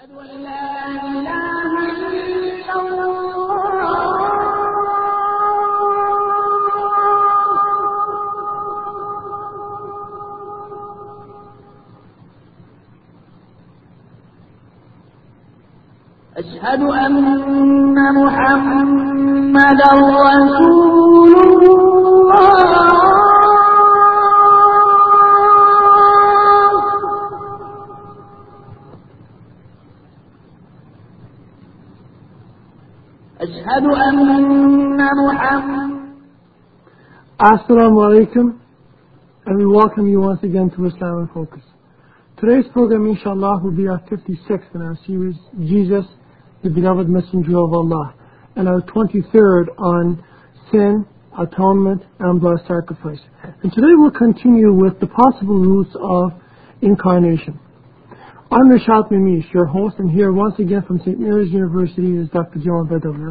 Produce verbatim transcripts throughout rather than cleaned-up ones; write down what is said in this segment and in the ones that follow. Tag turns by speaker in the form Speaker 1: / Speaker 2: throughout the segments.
Speaker 1: أشهد أن محمدا رسول الله. أشهد أن محمدا.
Speaker 2: Assalamu alaikum, and we welcome you once again to Islam in Focus. Today's program, inshallah, will be our fifty-sixth in our series, Jesus, the Beloved Messenger of Allah, and our twenty-third on sin, atonement, and blood sacrifice. And today we'll continue with the possible roots of incarnation. I'm Rashad Mimish, your host, and here once again from Saint Mary's University is Doctor Jamal Badawi.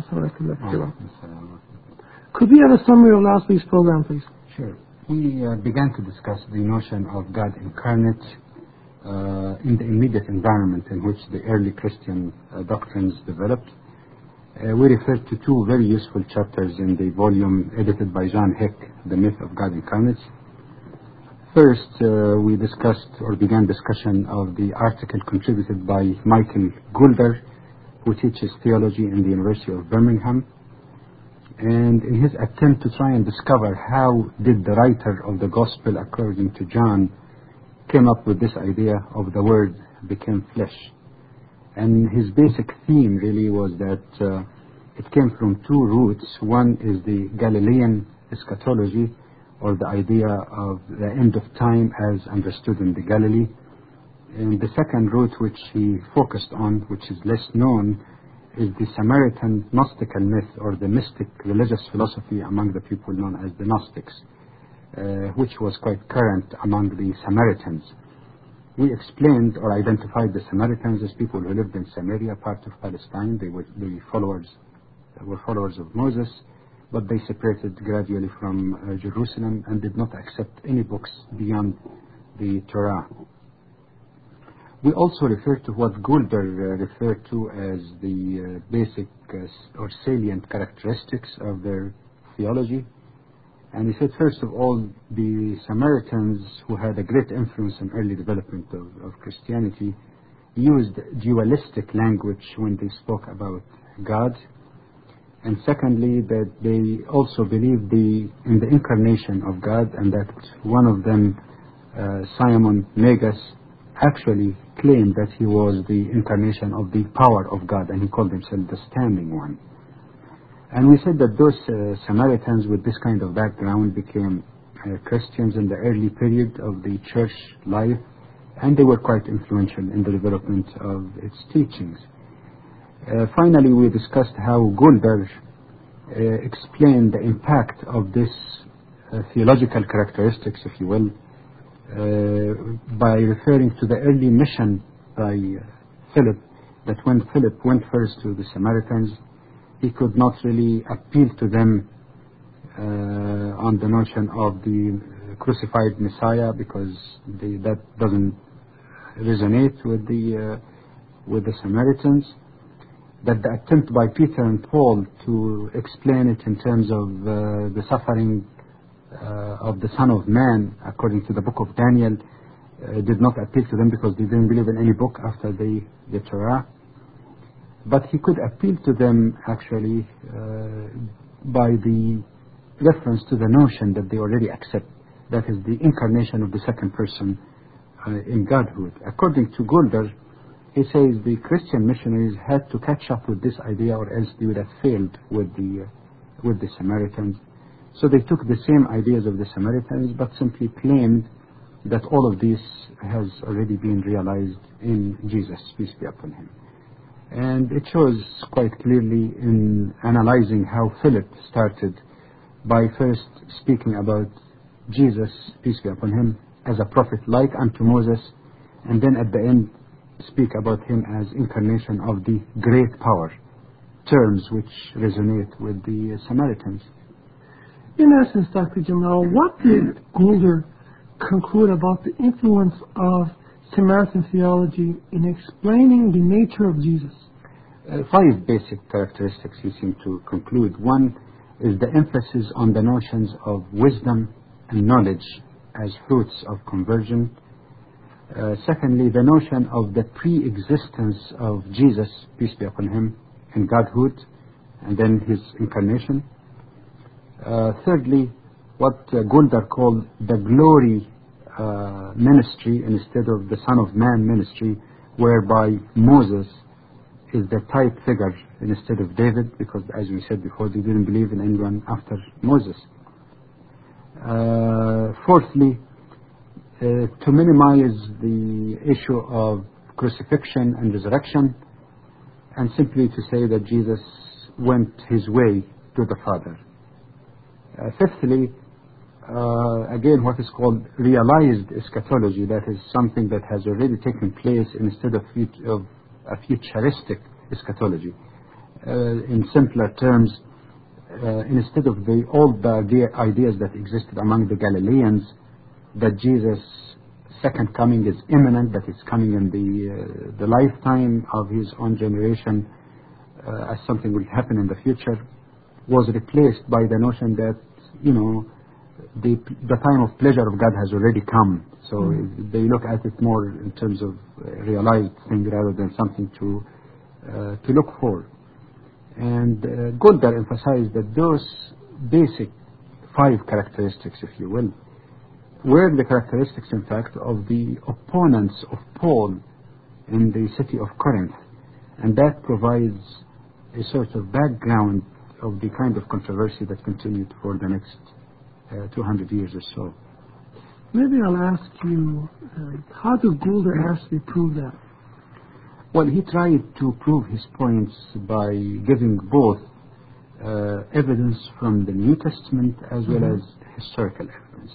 Speaker 2: Could we have a summary of last week's program, please?
Speaker 3: Sure. We uh, began to discuss the notion of God incarnate uh, in the immediate environment in which the early Christian uh, doctrines developed. Uh, we referred to two very useful chapters in the volume edited by John Heck, The Myth of God Incarnate. First, uh, we discussed or began discussion of the article contributed by Michael Goulder, who teaches theology in the University of Birmingham. And in his attempt to try and discover how did the writer of the Gospel according to John came up with this idea of the Word became flesh. And his basic theme really was that uh, it came from two roots. One is the Galilean eschatology, or the idea of the end of time as understood in the Galilee. And the second root which he focused on, which is less known, is the Samaritan Gnostical myth, or the mystic religious philosophy among the people known as the Gnostics, uh, which was quite current among the Samaritans. We explained or identified the Samaritans as people who lived in Samaria, part of Palestine. They were the followers, were followers of Moses, but they separated gradually from uh, Jerusalem and did not accept any books beyond the Torah. We also refer to what Goulder uh, referred to as the uh, basic uh, or salient characteristics of their theology. And he said, first of all, the Samaritans, who had a great influence in early development of, of Christianity, used dualistic language when they spoke about God. And secondly, that they also believed the, in the incarnation of God, and that one of them, uh, Simon Magus, actually claimed that he was the incarnation of the power of God, and he called himself the Standing One. And we said that those uh, Samaritans with this kind of background became uh, Christians in the early period of the church life, and they were quite influential in the development of its teachings. Uh, finally, we discussed how Goulder uh, explained the impact of this uh, theological characteristics, if you will, uh, by referring to the early mission by uh, Philip, that when Philip went first to the Samaritans, he could not really appeal to them uh, on the notion of the crucified Messiah, because they, that doesn't resonate with the uh, with the Samaritans. That the attempt by Peter and Paul to explain it in terms of uh, the suffering uh, of the Son of Man, according to the book of Daniel, uh, did not appeal to them because they didn't believe in any book after the, the Torah. But he could appeal to them actually uh, by the reference to the notion that they already accept, that is the incarnation of the second person uh, in Godhood. According to Goulder, he says the Christian missionaries had to catch up with this idea, or else they would have failed with the uh, with the Samaritans. So they took the same ideas of the Samaritans, but simply claimed that all of this has already been realized in Jesus, peace be upon him. And it shows quite clearly in analyzing how Philip started by first speaking about Jesus, peace be upon him, as a prophet like unto Moses, and then at the end speak about him as incarnation of the great power, terms which resonate with the Samaritans.
Speaker 2: In essence, Doctor Jamal, what did Goulder conclude about the influence of Samaritan theology in explaining the nature of Jesus?
Speaker 3: Uh, five basic characteristics you seem to conclude. One is the emphasis on the notions of wisdom and knowledge as fruits of conversion. Uh, secondly, the notion of the pre-existence of Jesus, peace be upon him, in Godhood, and then his incarnation. Uh, thirdly, what uh, Guldar called the glory uh, ministry instead of the Son of Man ministry, whereby Moses is the type figure instead of David, because as we said before, they didn't believe in anyone after Moses. Uh, fourthly, uh, to minimize the issue of crucifixion and resurrection, and simply to say that Jesus went his way to the Father. Uh, fifthly, uh, again what is called realized eschatology, that is something that has already taken place instead of, fut- of a futuristic eschatology. Uh, in simpler terms, uh, instead of the old idea, ideas that existed among the Galileans, that Jesus' second coming is imminent, that it's coming in the, uh, the lifetime of his own generation, uh, as something will happen in the future, was replaced by the notion that, you know, the, the time of pleasure of God has already come. So mm. they look at it more in terms of a realized thing rather than something to uh, to look for. And uh, Guldar emphasized that those basic five characteristics, if you will, were the characteristics, in fact, of the opponents of Paul in the city of Corinth. And that provides a sort of background of the kind of controversy that continued for the next uh, two hundred years or so.
Speaker 2: Maybe I'll ask you, uh, how did Guldar actually prove that?
Speaker 3: Well, he tried to prove his points by giving both uh, evidence from the New Testament as well mm-hmm. as historical evidence.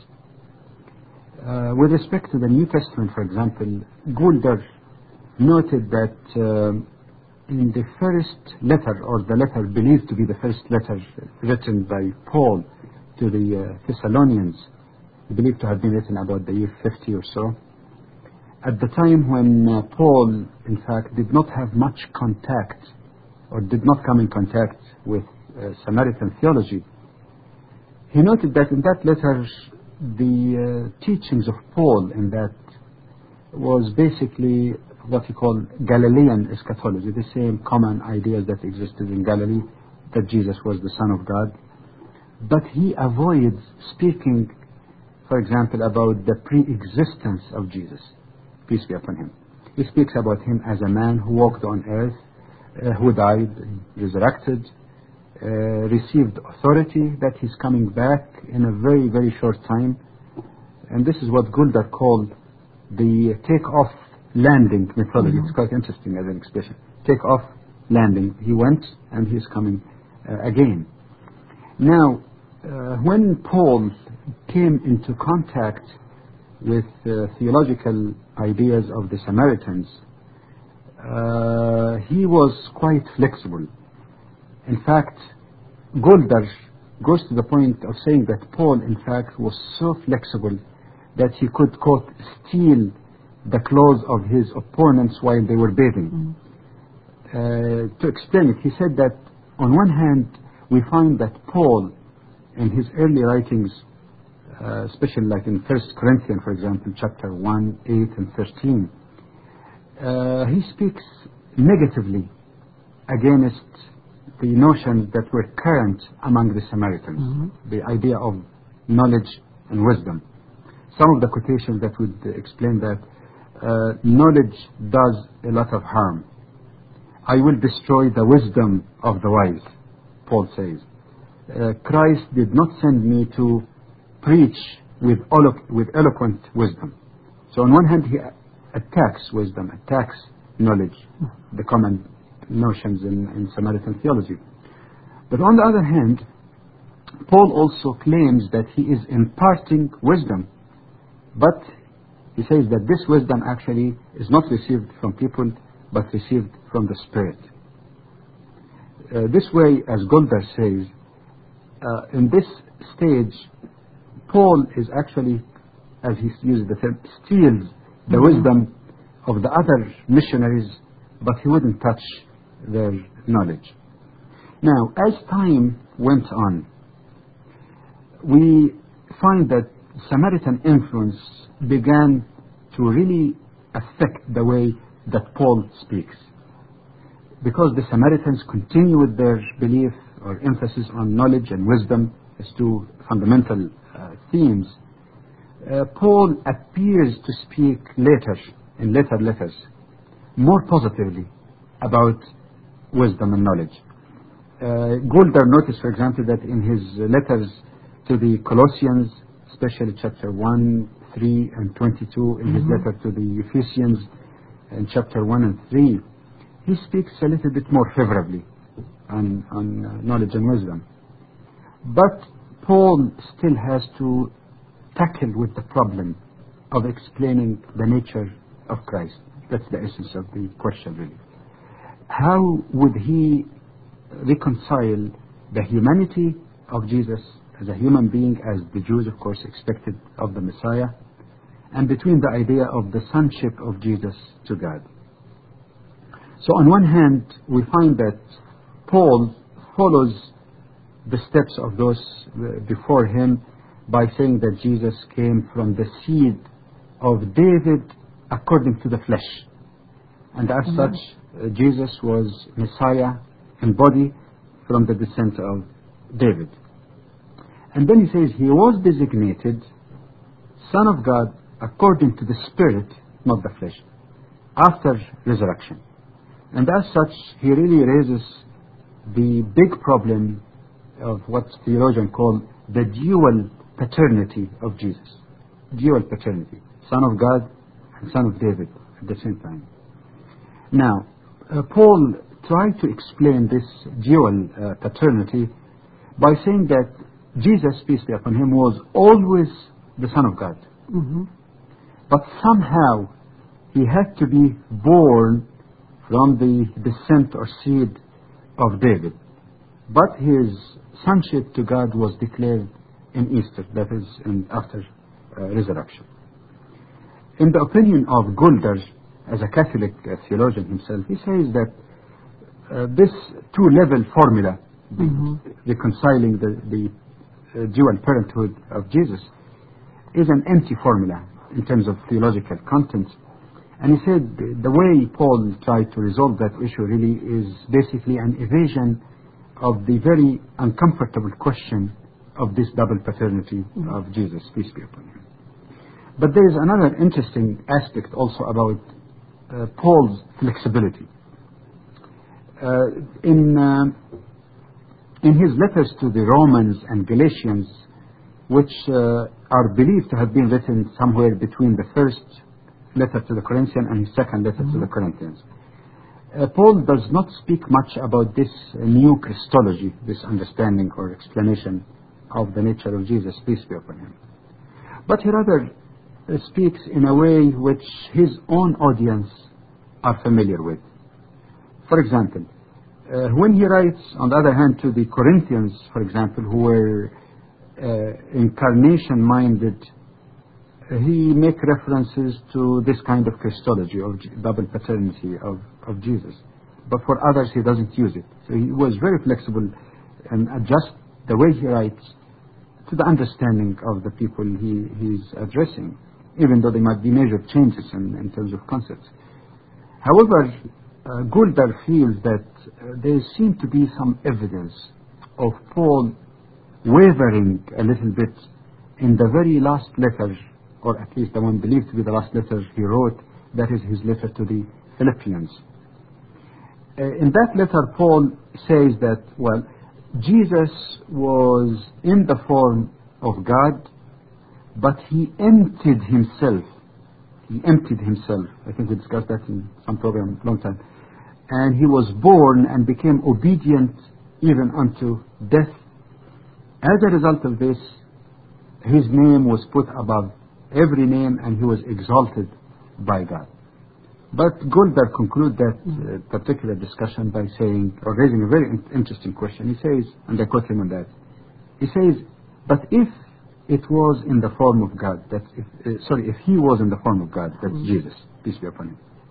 Speaker 3: Uh, with respect to the New Testament, for example, Guldar noted that uh, in the first letter, or the letter believed to be the first letter written by Paul to the uh, Thessalonians, believed to have been written about the year fifty or so, at the time when uh, Paul, in fact, did not have much contact, or did not come in contact with uh, Samaritan theology, he noted that in that letter, the uh, teachings of Paul in that was basically what he called Galilean eschatology, the same common ideas that existed in Galilee, that Jesus was the Son of God. But he avoids speaking, for example, about the pre-existence of Jesus, peace be upon him. He speaks about him as a man who walked on earth, uh, who died, resurrected, uh, received authority, that he's coming back in a very, very short time. And this is what Guldar called the take-off landing methodology. Mm-hmm. It's quite interesting as an expression. Take-off landing. He went and he's coming uh, again. Now, uh, when Paul came into contact with uh, theological ideas of the Samaritans, uh, he was quite flexible. In fact, Guldar goes to the point of saying that Paul, in fact, was so flexible that he could, quote, steal the clothes of his opponents while they were bathing. Mm. Uh, to explain it, he said that on one hand, we find that Paul, in his early writings, uh, especially like in First Corinthians, for example, chapter one, eight, and thirteen, uh, he speaks negatively against the notion that were current among the Samaritans, mm-hmm. the idea of knowledge and wisdom. Some of the quotations that would explain that uh, knowledge does a lot of harm. I will destroy the wisdom of the wise, Paul says. Uh, Christ did not send me to preach with, elo- with eloquent wisdom. So on one hand, he attacks wisdom, attacks knowledge, the common notions in, in Samaritan theology. But on the other hand, Paul also claims that he is imparting wisdom, but he says that this wisdom actually is not received from people, but received from the Spirit. Uh, this way, as Guldar says, uh, in this stage, Paul is actually, as he uses the term, steals the mm-hmm. wisdom of the other missionaries, but he wouldn't touch their knowledge. Now, as time went on, we find that Samaritan influence began to really affect the way that Paul speaks. Because the Samaritans continue with their belief or emphasis on knowledge and wisdom as two fundamental uh, themes, uh, Paul appears to speak later, in later letters, more positively about wisdom and knowledge. Uh, Gulder noticed, for example, that in his letters to the Colossians, especially chapter one, three, and twenty-two, in mm-hmm. his letter to the Ephesians, in chapter one and three, he speaks a little bit more favorably on, on uh, knowledge and wisdom. But Paul still has to tackle with the problem of explaining the nature of Christ. That's the essence of the question, really. How would he reconcile the humanity of Jesus as a human being, as the Jews, of course, expected of the Messiah, and between the idea of the sonship of Jesus to God? So on one hand, we find that Paul follows the steps of those before him by saying that Jesus came from the seed of David according to the flesh. And as mm-hmm. such, uh, Jesus was Messiah in body from the descent of David. And then he says he was designated Son of God according to the Spirit, not the flesh, after resurrection. And as such, he really raises the big problem of what theologians call the dual paternity of Jesus. Dual paternity, Son of God and Son of David at the same time. Now, uh, Paul tried to explain this dual uh, paternity by saying that Jesus, peace be upon him, was always the Son of God. Mm-hmm. But somehow he had to be born from the descent or seed of David. But his sonship to God was declared in Easter, that is, in after uh, resurrection. In the opinion of Gulder, as a Catholic uh, theologian himself, he says that uh, this two-level formula, mm-hmm. reconciling the, the uh, dual parenthood of Jesus, is an empty formula in terms of theological content. And he said the way Paul tried to resolve that issue really is basically an evasion of the very uncomfortable question of this double paternity mm-hmm. of Jesus, peace be upon him. But there is another interesting aspect also about uh, Paul's flexibility. Uh, in, uh, in his letters to the Romans and Galatians, which uh, are believed to have been written somewhere between the first letter to the Corinthians and his second letter mm-hmm. to the Corinthians, uh, Paul does not speak much about this uh, new Christology, this understanding or explanation of the nature of Jesus, peace be upon him. But he rather uh, speaks in a way which his own audience are familiar with. For example, uh, when he writes, on the other hand, to the Corinthians, for example, who were uh, incarnation-minded, uh, he makes references to this kind of Christology, of double paternity of, of Jesus. But for others, he doesn't use it. So he was very flexible and adjust the way he writes to the understanding of the people he he's addressing, even though there might be major changes in, in terms of concepts. However, uh, Gulder feels that uh, there seemed to be some evidence of Paul wavering a little bit in the very last letter, or at least the one believed to be the last letter he wrote, that is his letter to the Philippians. Uh, in that letter, Paul says that, well, Jesus was in the form of God, but he emptied himself. He emptied himself. I think we discussed that in some program a long time. And he was born and became obedient even unto death. As a result of this, his name was put above every name and he was exalted by God. But Gulder concludes that uh, particular discussion by saying, or raising a very in- interesting question. He says, and I quote him on that, he says, but if it was in the form of God, that's if, uh, sorry, if he was in the form of God, that's mm-hmm. Jesus, peace be upon him,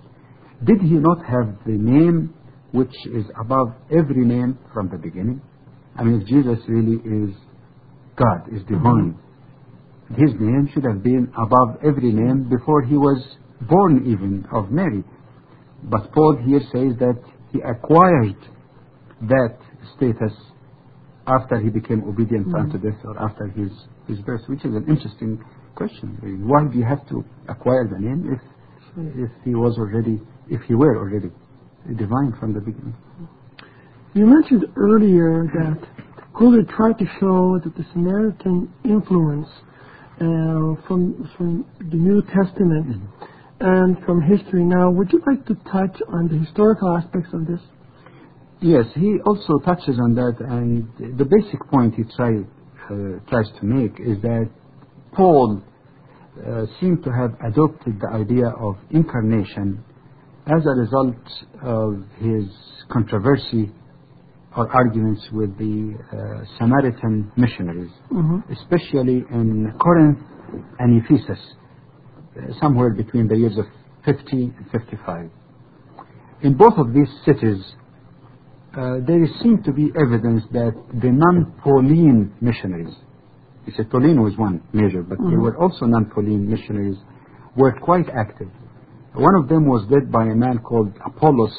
Speaker 3: Did he not have the name which is above every name from the beginning? I mean, if Jesus really is God, is divine, mm-hmm. his name should have been above every name before he was born even of Mary. But Paul here says that he acquired that status after he became obedient mm-hmm. unto death, or after his, his birth, which is an interesting question. Why do you have to acquire the name if if he was already, if he were already divine from the beginning?
Speaker 2: You mentioned earlier that Goulder tried to show that the Samaritan influence uh, from from the New Testament mm-hmm. and from history. Now, would you like to touch on the historical aspects of this?
Speaker 3: Yes, he also touches on that, and the basic point he try, uh, tries to make is that Paul uh, seemed to have adopted the idea of incarnation as a result of his controversy or arguments with the uh, Samaritan missionaries, mm-hmm. especially in Corinth and Ephesus, uh, somewhere between the years of fifty and fifty-five. In both of these cities, uh, there seemed to be evidence that the non-Pauline missionaries, you said Pauline was one major, but mm-hmm. there were also non-Pauline missionaries, were quite active. One of them was led by a man called Apollos.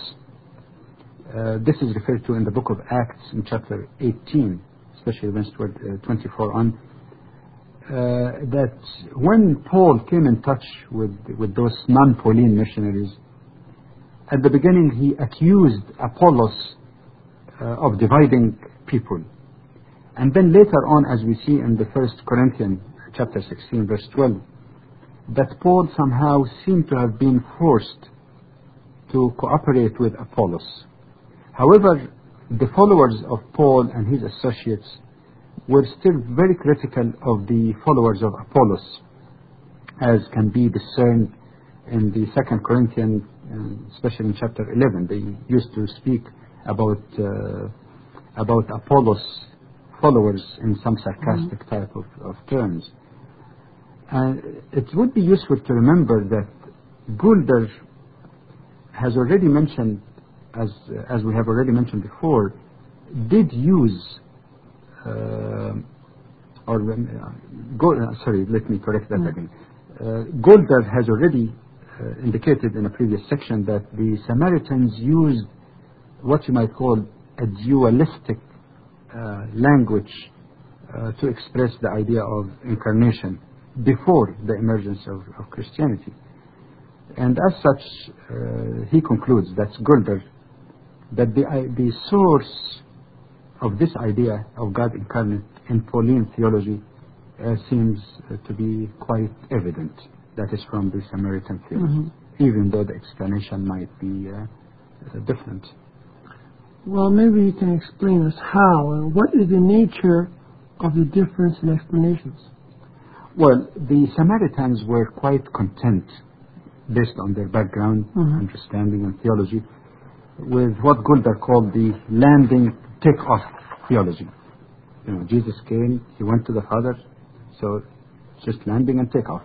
Speaker 3: Uh, this is referred to in the book of Acts in chapter eighteen, especially verse twenty-four on, uh, that when Paul came in touch with, with those non-Pauline missionaries, at the beginning he accused Apollos uh, of dividing people. And then later on, as we see in the First Corinthians chapter sixteen, verse twelve, that Paul somehow seemed to have been forced to cooperate with Apollos. However, the followers of Paul and his associates were still very critical of the followers of Apollos, as can be discerned in the Second Corinthians, especially in chapter eleven. They used to speak about uh, about Apollos' followers in some sarcastic mm-hmm. type of, of terms. And it would be useful to remember that Goulder has already mentioned, as as we have already mentioned before, did use, uh, or uh, go, uh, sorry, let me correct that mm. again. Uh, Goulder has already uh, indicated in a previous section that the Samaritans used what you might call a dualistic uh, language uh, to express the idea of incarnation before the emergence of, of Christianity. And as such, uh, he concludes, that's Goulder, that the, uh, the source of this idea of God incarnate in Pauline theology uh, seems uh, to be quite evident. That is from the Samaritan theology, mm-hmm. even though the explanation might be uh, uh, different.
Speaker 2: Well, maybe you can explain us how, and what is the nature of the difference in explanations?
Speaker 3: Well, the Samaritans were quite content, based on their background, mm-hmm. understanding, and theology, with what Goulder called the landing take-off theology. You know, Jesus came, he went to the Father, so just landing and take-off.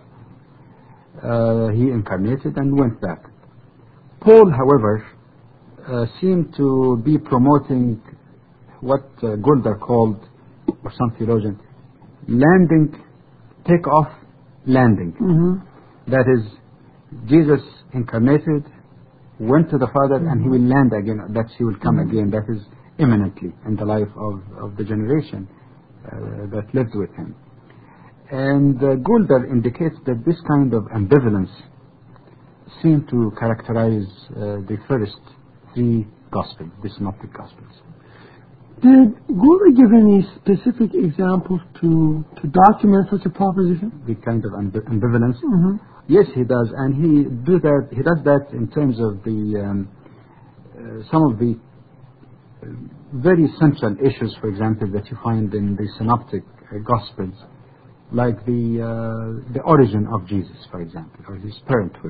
Speaker 3: Uh, he incarnated and went back. Paul, however, uh, seemed to be promoting what uh, Goulder called, or some theologian, landing, take-off, landing. Mm-hmm. That is, Jesus incarnated, went to the Father, mm-hmm. and he will land again. That he will come mm-hmm. again. That is imminently in the life of, of the generation uh, that lived with him. And uh, Goulder indicates that this kind of ambivalence seemed to characterize uh, the first three Gospels, the Synoptic Gospels.
Speaker 2: Did Goulder give any specific examples to, to document such a proposition?
Speaker 3: The kind of amb- ambivalence?
Speaker 2: Mm-hmm.
Speaker 3: Yes, he does, and he do that. He does that in terms of the um, uh, some of the uh, very central issues, for example, that you find in the Synoptic uh, Gospels, like the uh, the origin of Jesus, for example, or his parenthood.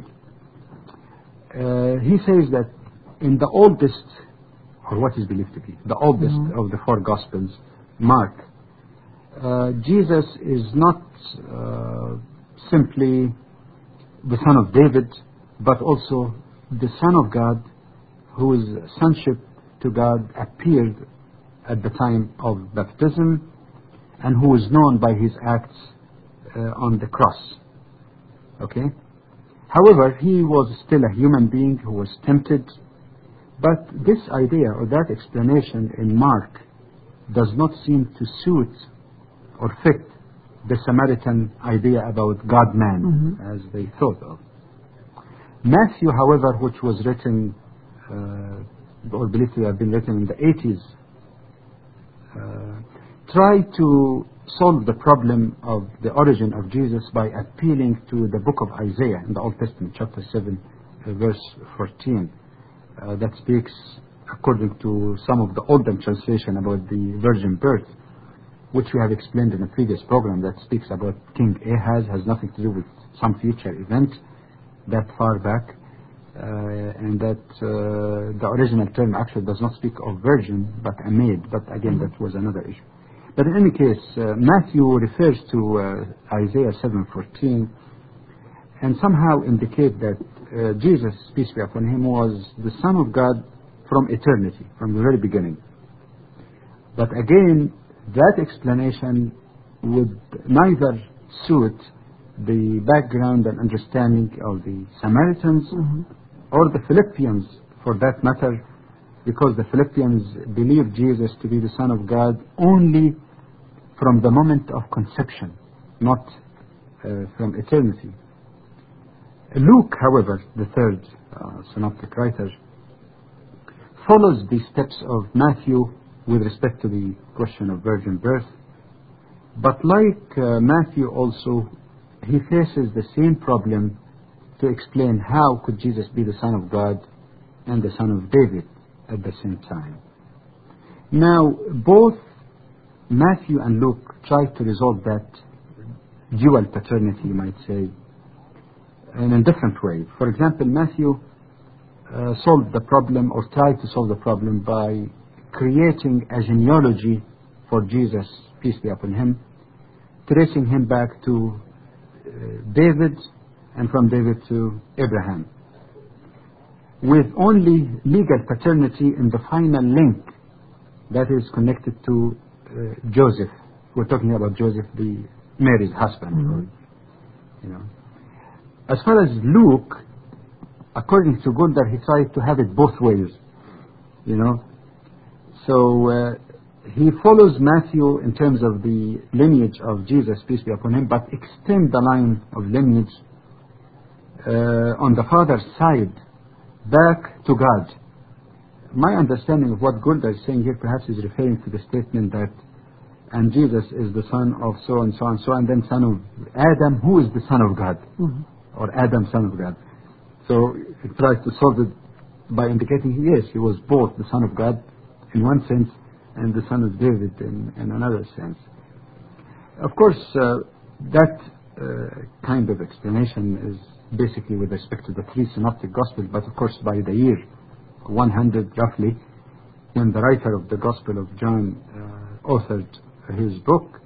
Speaker 3: Uh, he says that in the oldest, or what is believed to be the oldest mm-hmm. of the four Gospels, Mark, uh, Jesus is not uh, simply the son of David, but also the Son of God, whose sonship to God appeared at the time of baptism, and who is known by his acts uh, on the cross. Okay? However, he was still a human being who was tempted, but this idea or that explanation in Mark does not seem to suit or fit the Samaritan idea about God-man, mm-hmm. as they thought of. Matthew, however, which was written uh, or believed to have been written in the eighties, uh, tried to solve the problem of the origin of Jesus by appealing to the book of Isaiah in the Old Testament, chapter seven, uh, verse fourteen, uh, that speaks, according to some of the older translation, about the virgin birth, which we have explained in a previous program, that speaks about King Ahaz, has nothing to do with some future event that far back, uh, and that uh, the original term actually does not speak of virgin, but a maid, but again, that was another issue. But in any case, uh, Matthew refers to uh, Isaiah seven fourteen and somehow indicate that uh, Jesus, peace be upon him, was the Son of God from eternity, from the very beginning. But again, that explanation would neither suit the background and understanding of the Samaritans mm-hmm. or the Philippians, for that matter, because the Philippians believed Jesus to be the Son of God only from the moment of conception, not uh, from eternity. Luke, however, the third uh, synoptic writer, follows the steps of Matthew with respect to the question of virgin birth, but like uh, Matthew also, he faces the same problem to explain how could Jesus be the Son of God and the Son of David at the same time. Now, both Matthew and Luke try to resolve that dual paternity, you might say, in a different way. For example, Matthew uh, solved the problem, or tried to solve the problem, by creating a genealogy for Jesus, peace be upon him, tracing him back to uh, David, and from David to Abraham, with only legal paternity in the final link that is connected to uh, Joseph. We're talking about Joseph, the Mary's husband. Mm-hmm. Or, you know. As far as Luke, according to Gundar, he tried to have it both ways, you know. So uh, he follows Matthew in terms of the lineage of Jesus, peace be upon him, but extend the line of lineage uh, on the father's side back to God. My understanding of what Gundar is saying here perhaps is referring to the statement that, and Jesus is the son of so and so and so, and then son of Adam, who is the son of God, mm-hmm. or Adam, son of God. So he tries to solve it by indicating, yes, he was both the son of God in one sense and the son of David in, in another sense. Of course, uh, that uh, kind of explanation is basically with respect to the three synoptic gospels, but of course by the year one hundred roughly, when the writer of the Gospel of John uh, authored his book,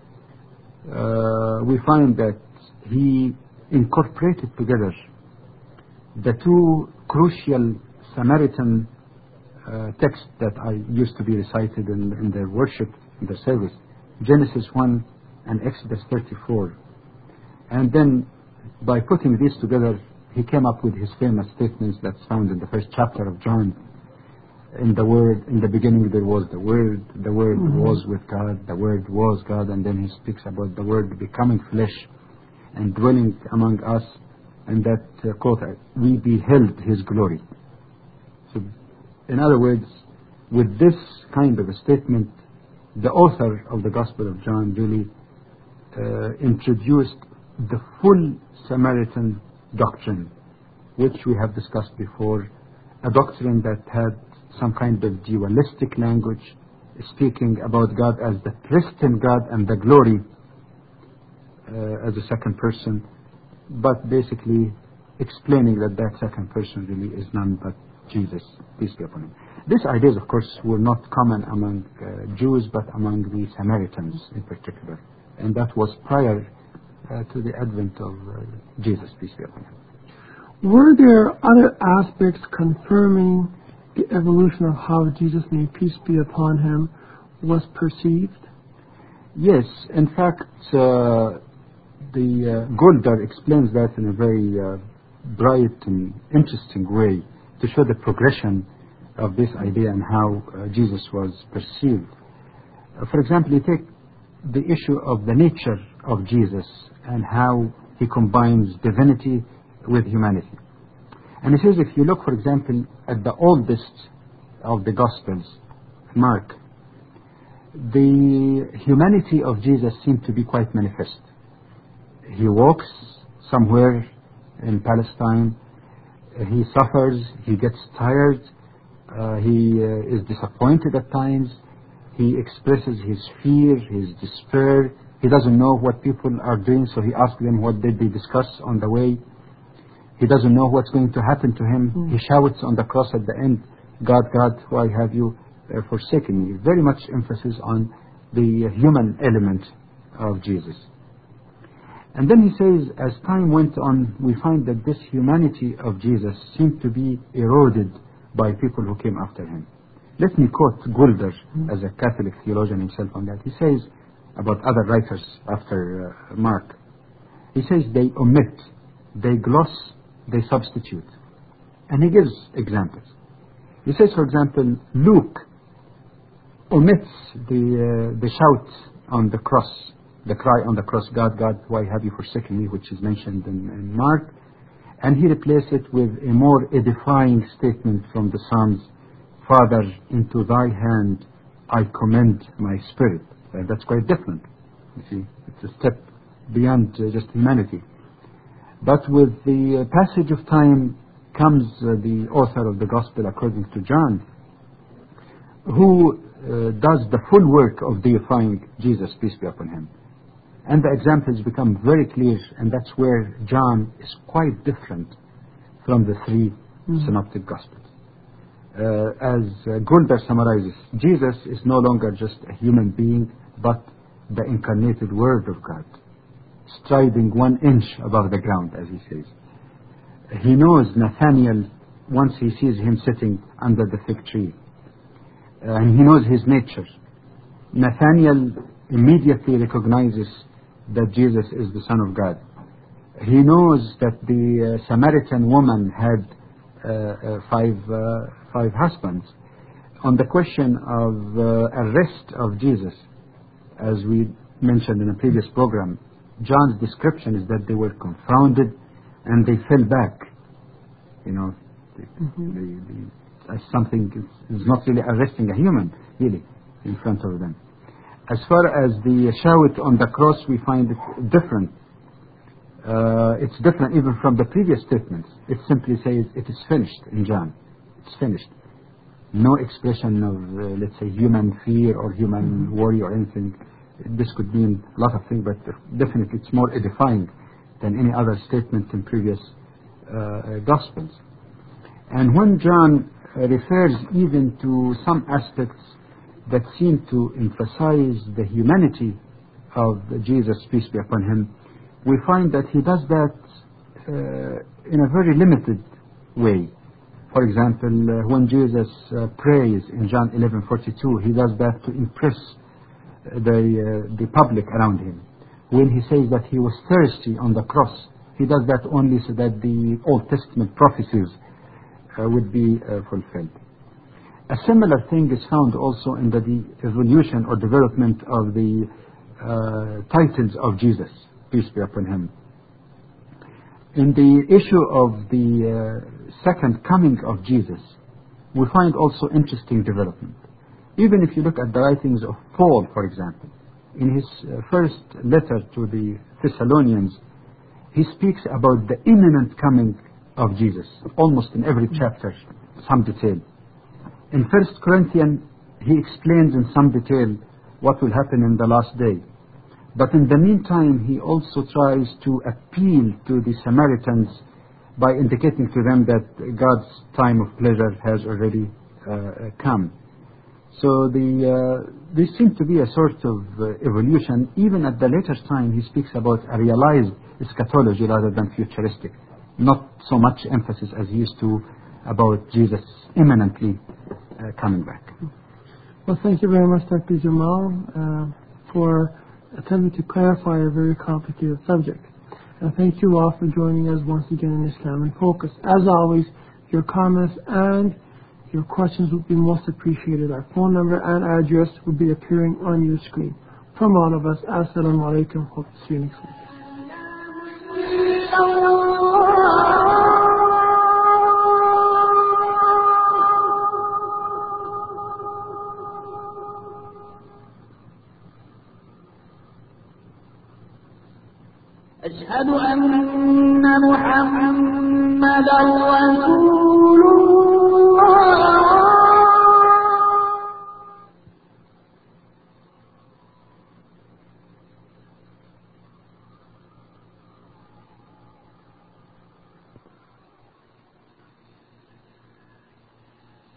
Speaker 3: uh, we find that he incorporated together the two crucial Samaritan uh, texts that are used to be recited in, in their worship, in their service, Genesis one and Exodus thirty-four. And then by putting these together, he came up with his famous statements that's found in the first chapter of John. In the Word, in the beginning there was the Word, the Word mm-hmm. was with God, the Word was God, and then he speaks about the Word becoming flesh and dwelling among us, and that uh, quote, we beheld his glory. So, in other words, with this kind of a statement, the author of the Gospel of John really uh, introduced the full Samaritan doctrine, which we have discussed before, a doctrine that had some kind of dualistic language, speaking about God as the pristine God and the glory uh, as a second person, but basically explaining that that second person really is none but Jesus, peace be upon him. These ideas, of course, were not common among uh, Jews, but among the Samaritans in particular, and that was prior uh, to the advent of uh, Jesus, peace be upon him.
Speaker 2: were there other aspects confirming the evolution of how Jesus, may peace be upon him, was perceived?
Speaker 3: Yes, in fact, uh, the uh, Gulder explains that in a very uh, bright and interesting way to show the progression of this idea and how uh, Jesus was perceived. Uh, for example, you take the issue of the nature of Jesus and how he combines divinity with humanity. And he says, if you look, for example, at the oldest of the Gospels, Mark, the humanity of Jesus seemed to be quite manifest. He walks somewhere in Palestine, he suffers, he gets tired, uh, he uh, is disappointed at times, he expresses his fear, his despair. He doesn't know what people are doing, so he asks them what did they discuss on the way. He doesn't know what's going to happen to him. Mm. He shouts on the cross at the end, God, God, why have you uh, forsaken me? Very much emphasis on the human element of Jesus. And then he says, as time went on, we find that this humanity of Jesus seemed to be eroded by people who came after him. Let me quote Gulder mm. as a Catholic theologian himself on that. He says about other writers after uh, Mark, he says they omit, they gloss, they substitute. And he gives examples. He says, for example, Luke omits the uh, the shout on the cross, the cry on the cross, God, God, why have you forsaken me, which is mentioned in, in Mark, and he replaces it with a more edifying statement from the Psalms, Father, into thy hand I commend my spirit. Uh, that's quite different. You see, it's a step beyond uh, just humanity. But with the uh, passage of time comes uh, the author of the Gospel according to John, who uh, does the full work of deifying Jesus, peace be upon him. And the examples become very clear, and that's where John is quite different from the three mm. synoptic Gospels. Uh, as uh, Gulder summarizes, Jesus is no longer just a human being, but the incarnated Word of God, striding one inch above the ground, as he says. He knows Nathanael once he sees him sitting under the fig tree. Uh, and he knows his nature. Nathanael immediately recognizes that Jesus is the Son of God. He knows that the uh, Samaritan woman had uh, uh, five, uh, five husbands. On the question of uh, arrest of Jesus, as we mentioned in a previous program, John's description is that they were confounded and they fell back. You know, the, mm-hmm. the, the, as something is not really arresting a human, really, in front of them. As far as the shout on the cross, we find it different. Uh, it's different even from the previous statements. It simply says, it is finished in John. It's finished. No expression of, uh, let's say, human fear or human mm-hmm. worry or anything. This could mean a lot of things, but definitely it's more edifying than any other statement in previous uh, Gospels. And when John uh, refers even to some aspects that seem to emphasize the humanity of Jesus, peace be upon him, we find that he does that uh, in a very limited way. For example, uh, when Jesus uh, prays in John eleven forty-two, he does that to impress the uh, the public around him. When he says that he was thirsty on the cross, he does that only so that the Old Testament prophecies uh, would be uh, fulfilled. A similar thing is found also in the, the evolution or development of the uh, titles of Jesus, peace be upon him. In the issue of the uh, second coming of Jesus, we find also interesting development. Even if you look at the writings of Paul, for example, in his uh, first letter to the Thessalonians, he speaks about the imminent coming of Jesus, almost in every chapter, some detail. In First Corinthians, he explains in some detail what will happen in the last day. But in the meantime, he also tries to appeal to the Samaritans by indicating to them that God's time of pleasure has already uh, come. So the, uh, there seems to be a sort of uh, evolution. Even at the later time, he speaks about a realized eschatology rather than futuristic. not so much emphasis as used to about Jesus imminently uh, coming back.
Speaker 2: Well, thank you very much, Doctor Jamal, uh, for attempting to clarify a very complicated subject. And thank you all for joining us once again in Islam in Focus. As always, your comments and your questions would be most appreciated. Our phone number and address will be appearing on your screen. From all of us, Assalamu alaikum. Hope to see you next week.
Speaker 1: أشهد أن محمدا رسول الله